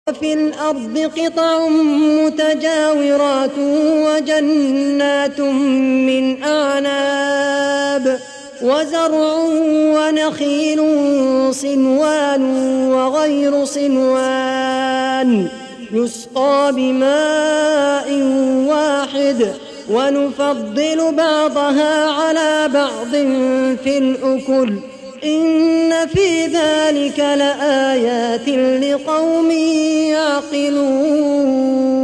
وفي الأرض قطع متجاورات وجنات من أعناب وزرع ونخيل صنوان وغير صنوان يسقى بماء واحد ونفضل بعضها على بعض في الأكل إن في ذلك لآيات لقوم يعقلون.